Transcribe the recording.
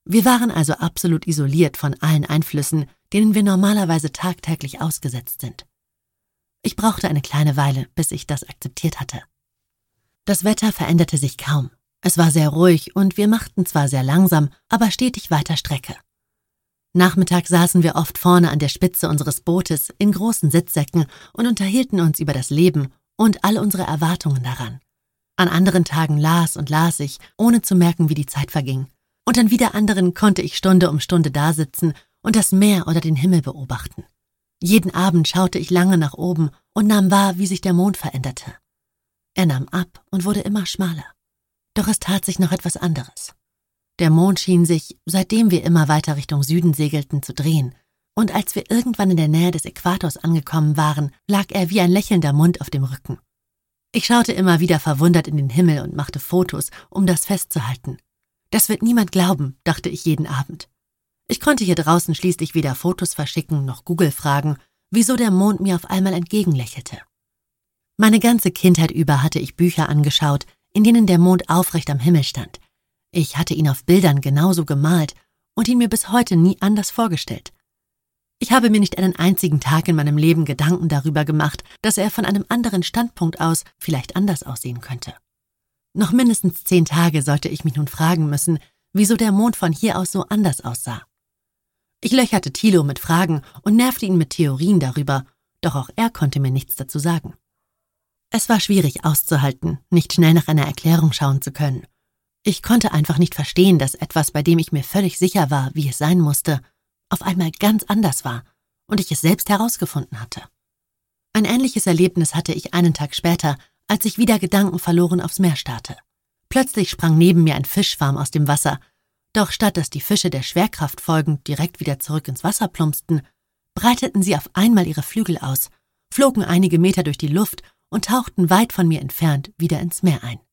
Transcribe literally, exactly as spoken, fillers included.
Wir waren also absolut isoliert von allen Einflüssen, denen wir normalerweise tagtäglich ausgesetzt sind. Ich brauchte eine kleine Weile, bis ich das akzeptiert hatte. Das Wetter veränderte sich kaum. Es war sehr ruhig und wir machten zwar sehr langsam, aber stetig weiter Strecke. Nachmittags saßen wir oft vorne an der Spitze unseres Bootes in großen Sitzsäcken und unterhielten uns über das Leben und all unsere Erwartungen daran. An anderen Tagen las und las ich, ohne zu merken, wie die Zeit verging. Und an wieder anderen konnte ich Stunde um Stunde dasitzen und das Meer oder den Himmel beobachten. Jeden Abend schaute ich lange nach oben und nahm wahr, wie sich der Mond veränderte. Er nahm ab und wurde immer schmaler. Doch es tat sich noch etwas anderes. Der Mond schien sich, seitdem wir immer weiter Richtung Süden segelten, zu drehen. Und als wir irgendwann in der Nähe des Äquators angekommen waren, lag er wie ein lächelnder Mund auf dem Rücken. Ich schaute immer wieder verwundert in den Himmel und machte Fotos, um das festzuhalten. Das wird niemand glauben, dachte ich jeden Abend. Ich konnte hier draußen schließlich weder Fotos verschicken noch Google fragen, wieso der Mond mir auf einmal entgegenlächelte. Meine ganze Kindheit über hatte ich Bücher angeschaut, in denen der Mond aufrecht am Himmel stand. Ich hatte ihn auf Bildern genauso gemalt und ihn mir bis heute nie anders vorgestellt. Ich habe mir nicht einen einzigen Tag in meinem Leben Gedanken darüber gemacht, dass er von einem anderen Standpunkt aus vielleicht anders aussehen könnte. Noch mindestens zehn Tage sollte ich mich nun fragen müssen, wieso der Mond von hier aus so anders aussah. Ich löcherte Thilo mit Fragen und nervte ihn mit Theorien darüber, doch auch er konnte mir nichts dazu sagen. Es war schwierig auszuhalten, nicht schnell nach einer Erklärung schauen zu können. Ich konnte einfach nicht verstehen, dass etwas, bei dem ich mir völlig sicher war, wie es sein musste, auf einmal ganz anders war und ich es selbst herausgefunden hatte. Ein ähnliches Erlebnis hatte ich einen Tag später, als ich wieder gedankenverloren aufs Meer starrte. Plötzlich sprang neben mir ein Fischschwarm aus dem Wasser, doch statt dass die Fische der Schwerkraft folgend direkt wieder zurück ins Wasser plumpsten, breiteten sie auf einmal ihre Flügel aus, flogen einige Meter durch die Luft und tauchten weit von mir entfernt wieder ins Meer ein.